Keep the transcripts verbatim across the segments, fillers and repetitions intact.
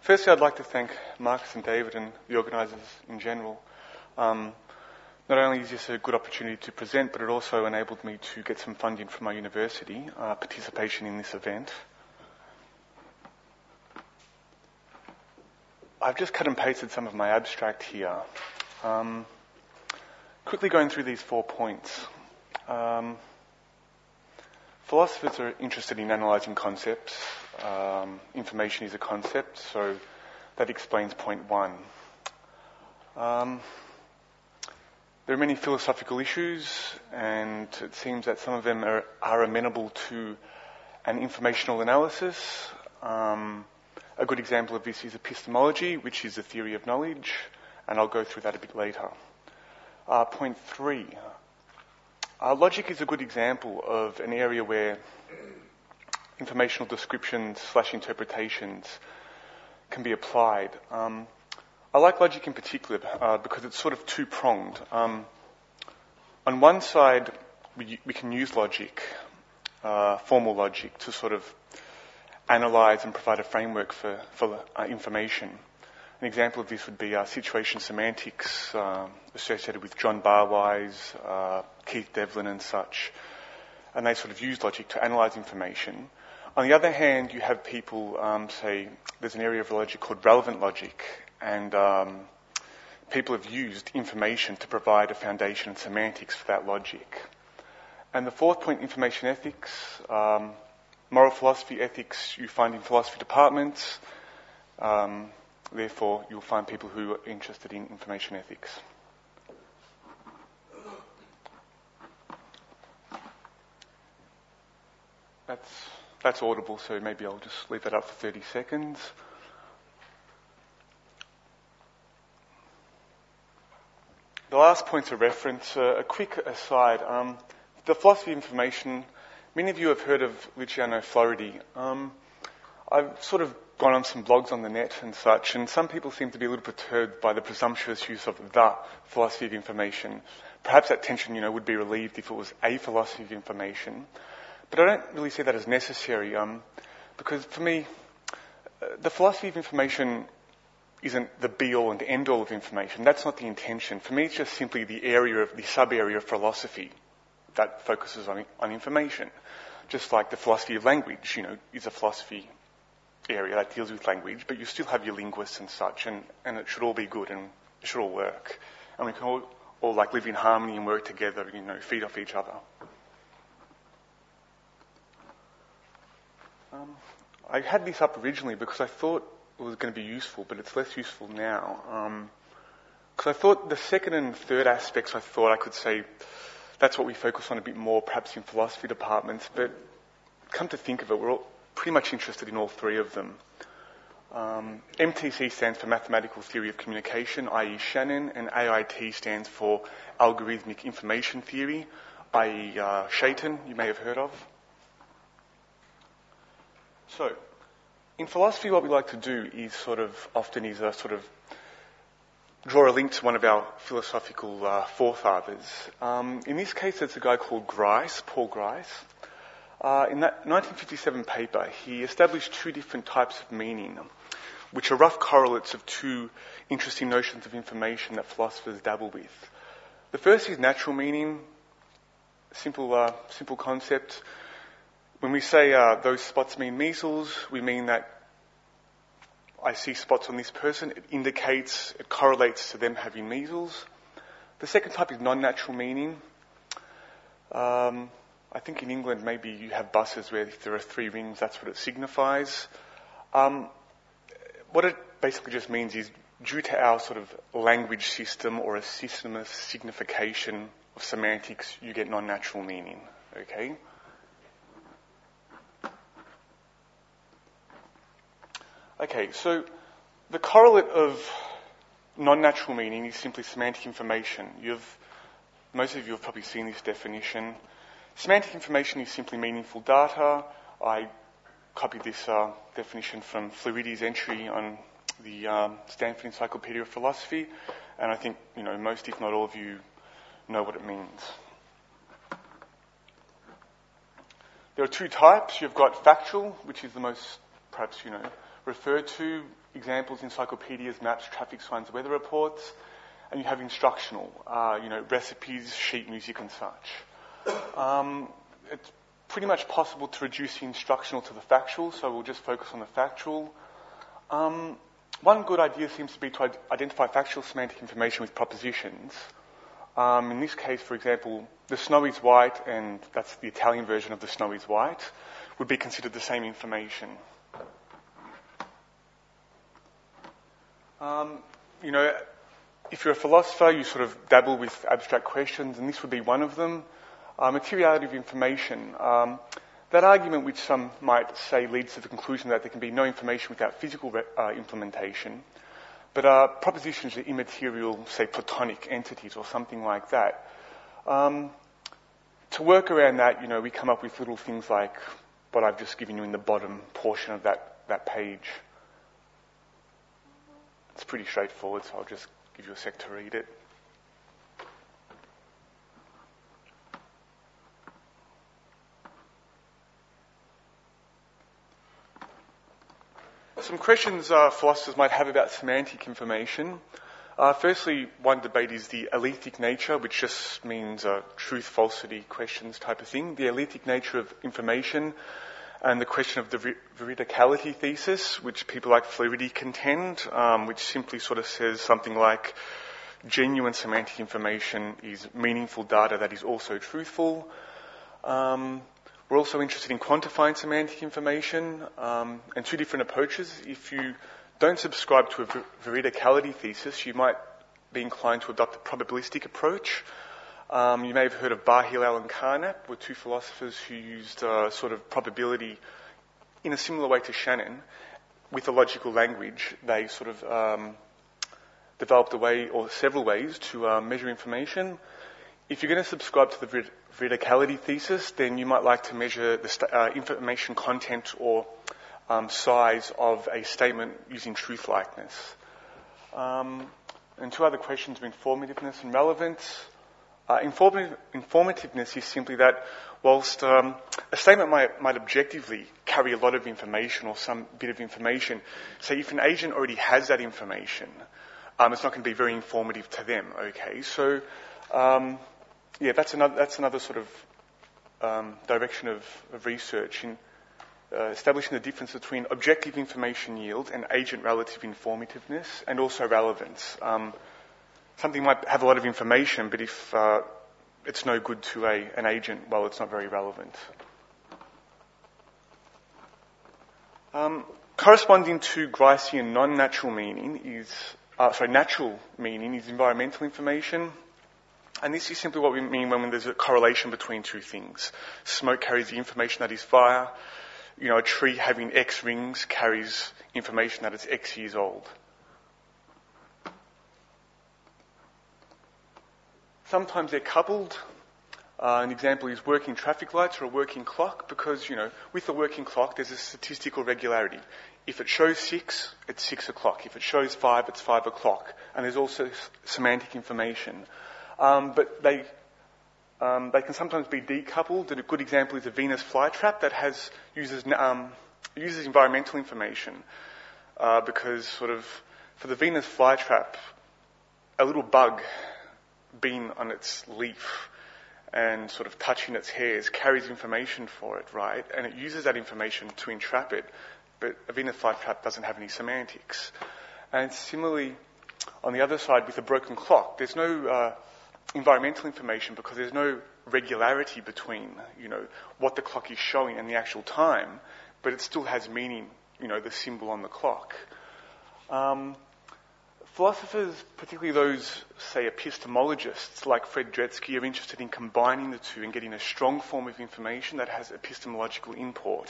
Firstly, I'd like to thank Marcus and David and the organisers in general. Um, not only is this a good opportunity to present, but it also enabled me to get some funding from my university, uh, participation in this event. I've just cut and pasted some of my abstract here. Um, quickly going through these four points. Um, philosophers are interested in analysing concepts. Um, information is a concept, so that explains point one. Um, there are many philosophical issues, and it seems that some of them are, are amenable to an informational analysis. Um, a good example of this is epistemology, which is the theory of knowledge, and I'll go through that a bit later. Uh, point three. Uh, logic is a good example of an area where informational descriptions slash interpretations can be applied. Um, I like logic in particular uh, because it's sort of two-pronged. Um, on one side, we, we can use logic, uh, formal logic, to sort of analyse and provide a framework for, for uh, information. An example of this would be uh, situation semantics uh, associated with John Barwise, uh, Keith Devlin and such. And they sort of use logic to analyse information. On the other hand, you have people um, say there's an area of logic called relevant logic, and um, people have used information to provide a foundation and semantics for that logic. And the fourth point, information ethics. Um, moral philosophy ethics you find in philosophy departments. Um, therefore, you'll find people who are interested in information ethics. That's That's audible, so maybe I'll just leave that up for thirty seconds. The last point's a reference. Uh, a quick aside. Um, the philosophy of information, many of you have heard of Luciano Floridi. Um, I've sort of gone on some blogs on the net and such, and some people seem to be a little perturbed by the presumptuous use of the philosophy of information. Perhaps that tension, you know, would be relieved if it was a philosophy of information. But I don't really see that as necessary, um, because for me, uh, the philosophy of information isn't the be-all and end-all of information. That's not the intention. For me, it's just simply the area of the sub-area of philosophy that focuses on on information. Just like the philosophy of language, you know, is a philosophy area that deals with language, but you still have your linguists and such, and, and it should all be good and it should all work, and we can all, all like live in harmony and work together, you know, feed off each other. Um, I had this up originally because I thought it was going to be useful, but it's less useful now. Because um, I thought the second and third aspects, I thought I could say that's what we focus on a bit more, perhaps in philosophy departments, but come to think of it, we're all pretty much interested in all three of them. Um, M T C stands for Mathematical Theory of Communication, that is. Shannon, and A I T stands for Algorithmic Information Theory, that is. Uh, Chaitin, you may have heard of. So, in philosophy, what we like to do is sort of, often is a sort of draw a link to one of our philosophical uh, forefathers. Um, in this case, it's a guy called Grice, Paul Grice. Uh, in that nineteen fifty-seven paper, he established two different types of meaning, which are rough correlates of two interesting notions of information that philosophers dabble with. The first is natural meaning, simple, uh, simple concept. When we say uh, those spots mean measles, we mean that I see spots on this person. It indicates, it correlates to them having measles. The second type is non-natural meaning. Um, I think in England maybe you have buses where if there are three rings, that's what it signifies. Um, what it basically just means is due to our sort of language system or a system of signification of semantics, you get non-natural meaning. Okay? Okay, so the correlate of non-natural meaning is simply semantic information. You've, most of you have probably seen this definition. Semantic information is simply meaningful data. I copied this uh, definition from Floridi's entry on the um, Stanford Encyclopedia of Philosophy, and I think, you know, most, if not all of you, know what it means. There are two types. You've got factual, which is the most, perhaps, you know, referred to examples, encyclopedias, maps, traffic signs, weather reports, and you have instructional, uh, you know, recipes, sheet music and such. Um, it's pretty much possible to reduce the instructional to the factual, so we'll just focus on the factual. Um, one good idea seems to be to identify factual semantic information with propositions. Um, in this case, for example, the snow is white, and that's the Italian version of the snow is white, would be considered the same information. Um, you know, if you're a philosopher, you sort of dabble with abstract questions, and this would be one of them. Uh, materiality of information. Um, that argument, which some might say leads to the conclusion that there can be no information without physical re- uh, implementation, but uh, propositions are immaterial, say, Platonic entities or something like that. Um, to work around that, you know, we come up with little things like what I've just given you in the bottom portion of that, that page. It's pretty straightforward, so I'll just give you a sec to read it. Some questions uh, philosophers might have about semantic information. Uh, firstly, one debate is the alethetic nature, which just means uh, truth, falsity questions type of thing. The alethetic nature of information, and the question of the ver- veridicality thesis, which people like Flaherty contend, um, which simply sort of says something like genuine semantic information is meaningful data that is also truthful. Um, We're also interested in quantifying semantic information, um, and two different approaches. If you don't subscribe to a ver- veridicality thesis, you might be inclined to adopt a probabilistic approach. Um, you may have heard of Bar, Hillel and Carnap, were two philosophers who used uh, sort of probability in a similar way to Shannon. With a logical language, they sort of um, developed a way, or several ways, to uh, measure information. If you're going to subscribe to the ver- veridicality thesis, then you might like to measure the st- uh, information content or um, size of a statement using truth likeness. Um, and two other questions of informativeness and relevance. Uh, informative, informativeness is simply that whilst um, a statement might, might objectively carry a lot of information or some bit of information, say if an agent already has that information, um, it's not going to be very informative to them, okay? So, um, yeah, that's another, that's another sort of um, direction of, of research in uh, establishing the difference between objective information yield and agent-relative informativeness, and also relevance. Um, something might have a lot of information, but if uh, it's no good to a, an agent, well, it's not very relevant. Um, corresponding to Gricean non-natural meaning is, uh, sorry, natural meaning is environmental information. And this is simply what we mean when there's a correlation between two things. Smoke carries the information that is fire. You know, a tree having X rings carries information that it's X years old. Sometimes they're coupled. Uh, an example is working traffic lights or a working clock, because, you know, with a working clock, there's a statistical regularity. If it shows six, it's six o'clock. If it shows five, it's five o'clock. And there's also s- semantic information. Um, but they um, they can sometimes be decoupled. And a good example is a Venus flytrap that has uses um, uses environmental information uh, because sort of for the Venus flytrap, a little bug being on its leaf and sort of touching its hairs carries information for it, right? And it uses that information to entrap it. But a Venus flytrap doesn't have any semantics. And similarly, on the other side, with a broken clock, there's no uh, environmental information because there's no regularity between, you know, what the clock is showing and the actual time, but it still has meaning, you know, the symbol on the clock. Um, philosophers, particularly those, say, epistemologists like Fred Dretske, are interested in combining the two and getting a strong form of information that has epistemological import.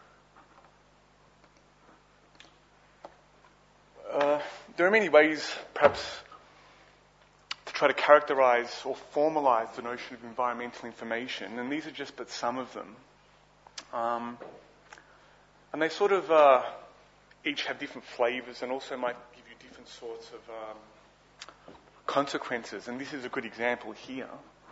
Uh, there are many ways, perhaps, to try to characterize or formalize the notion of environmental information, and these are just but some of them. Um, and they sort of uh, each have different flavors and also might give you different sorts of um, consequences, and this is a good example here.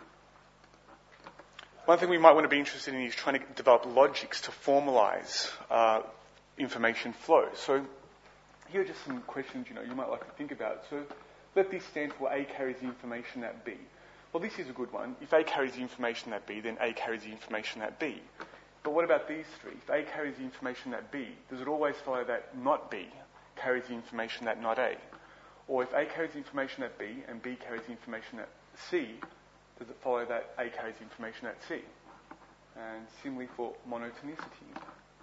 One thing we might want to be interested in is trying to develop logics to formalize uh, information flow. So here are just some questions, you know, you might like to think about. So let this stand for A carries the information at B. Well, this is a good one. If A carries the information at B, then A carries the information at B. But what about these three? If A carries the information at B, does it always follow that not B carries the information at not A? Or if A carries the information at B and B carries the information at C, does it follow that A carries the information at C? And similarly for monotonicity.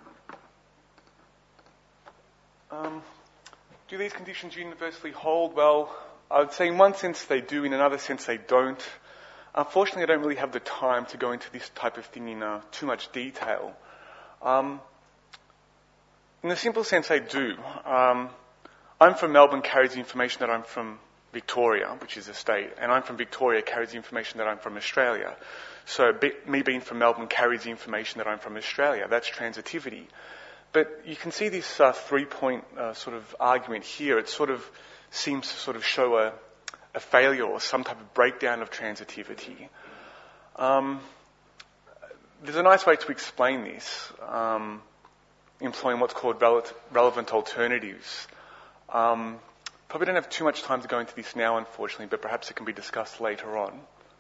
Um, do these conditions universally hold? Well, I would say in one sense they do, in another sense they don't. Unfortunately, I don't really have the time to go into this type of thing in uh, too much detail. Um, in a simple sense, they do. Um, I'm from Melbourne carries the information that I'm from Victoria, which is a state, and I'm from Victoria carries the information that I'm from Australia. So be, me being from Melbourne carries the information that I'm from Australia. That's transitivity. But you can see this uh, three-point uh, sort of argument here. It sort of seems to sort of show a, a failure or some type of breakdown of transitivity. Um, there's a nice way to explain this, um, employing what's called rel- relevant alternatives. Um, probably don't have too much time to go into this now, unfortunately, but perhaps it can be discussed later on.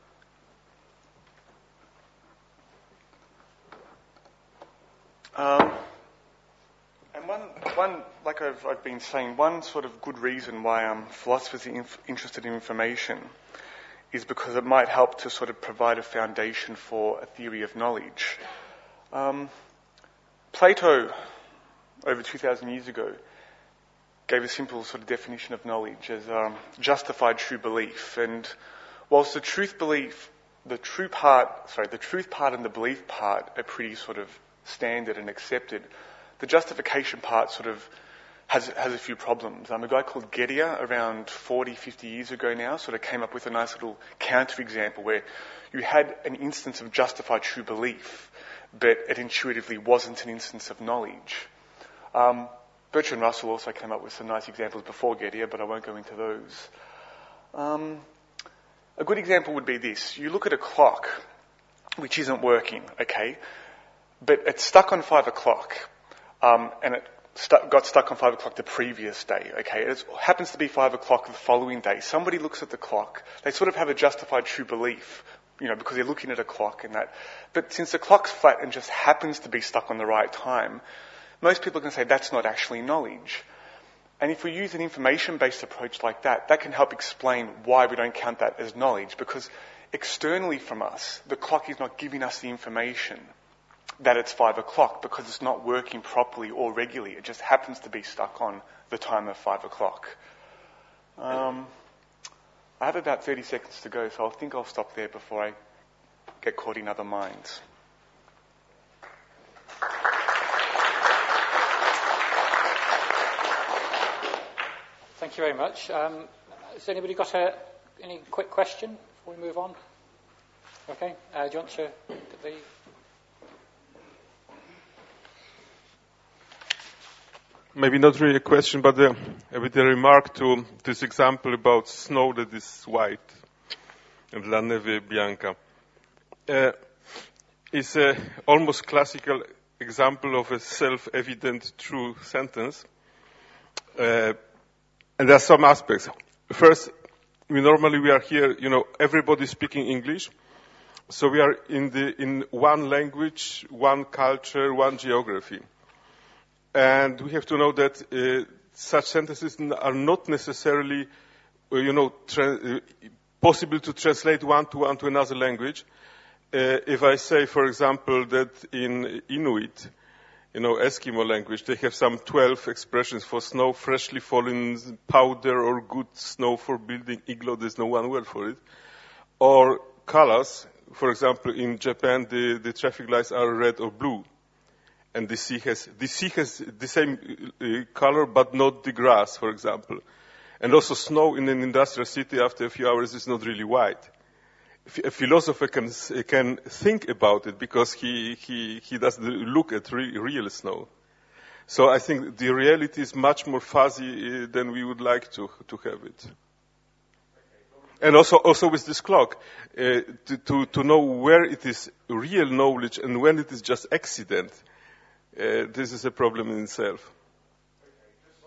Um, and one, one, like I've, I've been saying, one sort of good reason why um, philosophers are inf- interested in information is because it might help to sort of provide a foundation for a theory of knowledge. Um, Plato, over two thousand years ago, gave a simple sort of definition of knowledge as um, justified true belief. And whilst the truth belief, the true part, sorry, the truth part and the belief part are pretty sort of standard and accepted, the justification part sort of has has a few problems. Um, a guy called Gettier, around forty, fifty years ago now, sort of came up with a nice little counter-example where you had an instance of justified true belief, but it intuitively wasn't an instance of knowledge. Um, Bertrand Russell also came up with some nice examples before Gettier, but I won't go into those. Um, a good example would be this. You look at a clock, which isn't working, okay, but it's stuck on five o'clock, um, and it stu- got stuck on five o'clock the previous day, okay. It happens to be five o'clock the following day. Somebody looks at the clock. They sort of have a justified true belief, you know, because they're looking at a clock and that. But since the clock's flat and just happens to be stuck on the right time, most people can say that's not actually knowledge. And if we use an information-based approach like that, that can help explain why we don't count that as knowledge, because externally from us, the clock is not giving us the information that it's five o'clock because it's not working properly or regularly. It just happens to be stuck on the time of five o'clock. Um, I have about thirty seconds to go, so I think I'll stop there before I get caught in other minds. Thank you very much. Um, has anybody got a, any quick question before we move on? Okay. Uh, do you want to get the... Maybe not really a question, but a, a bit a remark to this example about snow that is white, and La Neve Bianca. Uh, it's a almost classical example of a self-evident true sentence. Uh, And there are some aspects. First, we normally we are here, you know, everybody speaking English. So we are in the in one language, one culture, one geography. And we have to know that uh, such sentences are not necessarily, uh, you know, tra- uh, possible to translate one to one to another language. Uh, if I say, for example, that in Inuit, you know, Eskimo language, they have some twelve expressions for snow, freshly fallen powder, or good snow for building igloo. There's no one word for it. Or colors. For example, in Japan, the, the traffic lights are red or blue. And the sea has, the sea has the same uh, color, but not the grass, for example. And also snow in an industrial city after a few hours is not really white. A philosopher can can think about it because he he he doesn't look at re, real snow. So I think the reality is much more fuzzy than we would like to to have it. And also also with this clock, uh, to, to to know where it is real knowledge and when it is just accident, uh, this is a problem in itself. Okay, just on the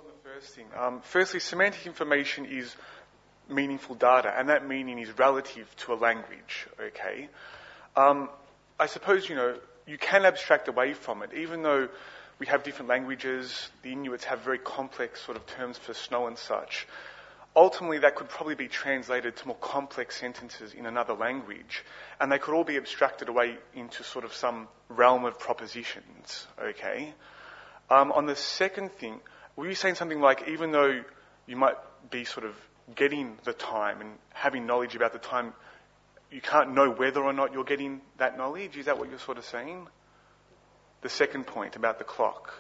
interesting. Um, firstly, semantic information is meaningful data, and that meaning is relative to a language, okay? Um, I suppose, you know, you can abstract away from it, even though we have different languages, the Inuits have very complex sort of terms for snow and such. Ultimately, that could probably be translated to more complex sentences in another language, and they could all be abstracted away into sort of some realm of propositions, okay? Um, on the second thing, were you saying something like, even though you might be sort of getting the time and having knowledge about the time, you can't know whether or not you're getting that knowledge? Is that what you're sort of saying? The second point about the clock.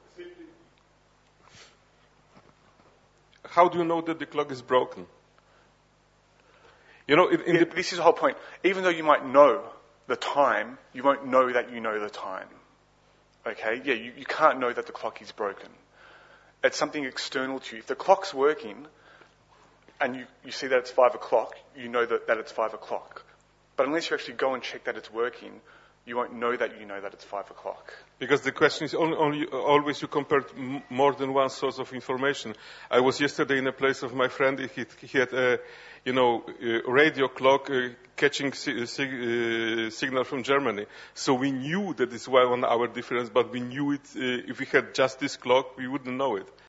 How do you know that the clock is broken? You know, in, in yeah, the... This is the whole point. Even though you might know the time, you won't know that you know the time. Okay? Yeah, you, you can't know that the clock is broken. It's something external to you. If the clock's working and you, you see that it's five o'clock, you know that, that it's five o'clock. But unless you actually go and check that it's working, you won't know that you know that it's five o'clock. Because the question is only, only always you compare m- more than one source of information. I was yesterday in a place of my friend. He, he had a, you know, a radio clock uh, catching si- si- uh, signal from Germany. So we knew that it's one hour difference, but we knew it. Uh, if we had just this clock, we wouldn't know it.